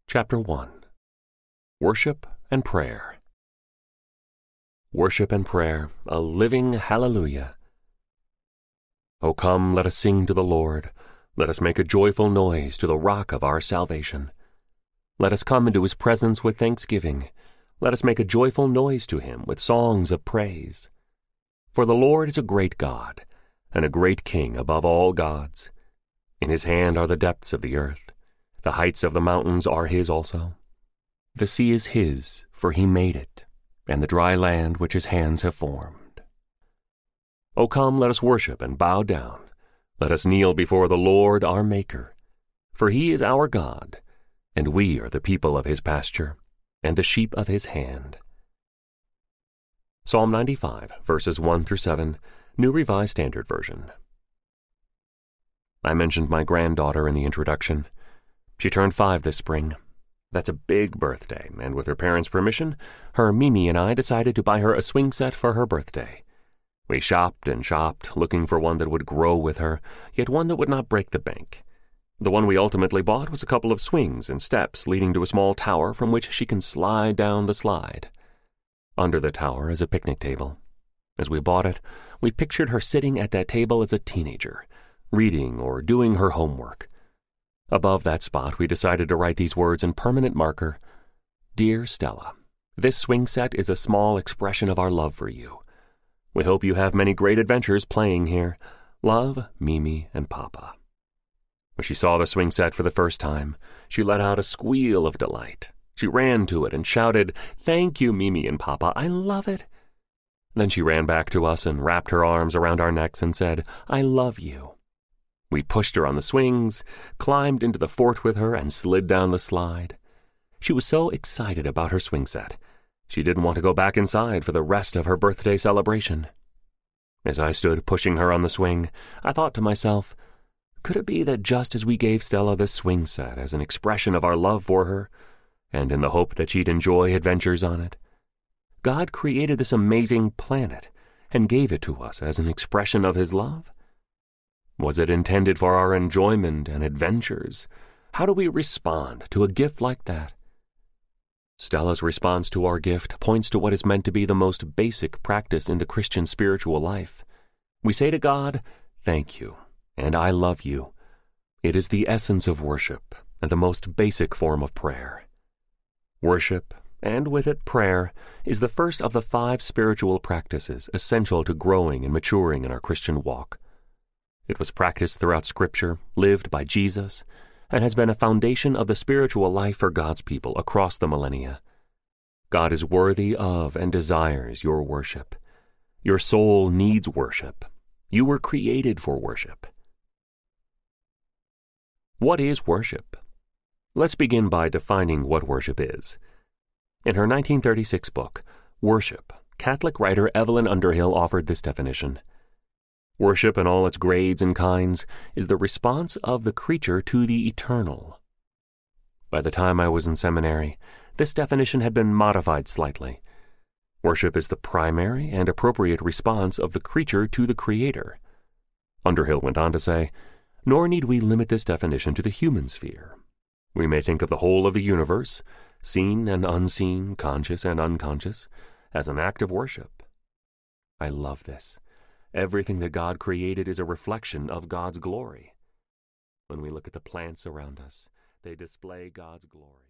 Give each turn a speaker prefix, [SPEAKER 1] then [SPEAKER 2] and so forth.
[SPEAKER 1] Chapter 1. Worship and Prayer. Worship and prayer, a living hallelujah. O come, let us sing to the Lord. Let us make a joyful noise to the rock of our salvation. Let us come into his presence with thanksgiving. Let us make a joyful noise to him with songs of praise. For the Lord is a great God, and a great King above all gods. In his hand are the depths of the earth. The heights of the mountains are his also. The sea is his, for he made it, and the dry land which his hands have formed. O come, let us worship and bow down. Let us kneel before the Lord our Maker. For he is our God, and we are the people of his pasture, and the sheep of his hand. Psalm 95, verses 1 through 7, New Revised Standard Version. I mentioned my granddaughter in the introduction. She turned 5 this spring. That's a big birthday, and with her parents' permission, her Mimi and I decided to buy her a swing set for her birthday. We shopped and shopped, looking for one that would grow with her, yet one that would not break the bank. The one we ultimately bought was a couple of swings and steps leading to a small tower from which she can slide down the slide. Under the tower is a picnic table. As we bought it, we pictured her sitting at that table as a teenager, reading or doing her homework. Above that spot, we decided to write these words in permanent marker. Dear Stella, this swing set is a small expression of our love for you. We hope you have many great adventures playing here. Love, Mimi and Papa. When she saw the swing set for the first time, she let out a squeal of delight. She ran to it and shouted, "Thank you, Mimi and Papa, I love it." Then she ran back to us and wrapped her arms around our necks and said, "I love you." We pushed her on the swings, climbed into the fort with her, and slid down the slide. She was so excited about her swing set, she didn't want to go back inside for the rest of her birthday celebration. As I stood pushing her on the swing, I thought to myself, could it be that just as we gave Stella this swing set as an expression of our love for her, and in the hope that she'd enjoy adventures on it, God created this amazing planet and gave it to us as an expression of his love? Was it intended for our enjoyment and adventures? How do we respond to a gift like that? Stella's response to our gift points to what is meant to be the most basic practice in the Christian spiritual life. We say to God, "Thank you," and "I love you." It is the essence of worship and the most basic form of prayer. Worship, and with it prayer, is the first of the 5 spiritual practices essential to growing and maturing in our Christian walk. It was practiced throughout Scripture, lived by Jesus, and has been a foundation of the spiritual life for God's people across the millennia. God is worthy of and desires your worship. Your soul needs worship. You were created for worship. What is worship? Let's begin by defining what worship is. In her 1936 book, Worship, Catholic writer Evelyn Underhill offered this definition. Worship in all its grades and kinds is the response of the creature to the eternal. By the time I was in seminary, this definition had been modified slightly. Worship is the primary and appropriate response of the creature to the Creator. Underhill went on to say, nor need we limit this definition to the human sphere. We may think of the whole of the universe, seen and unseen, conscious and unconscious, as an act of worship. I love this. Everything that God created is a reflection of God's glory. When we look at the plants around us, they display God's glory.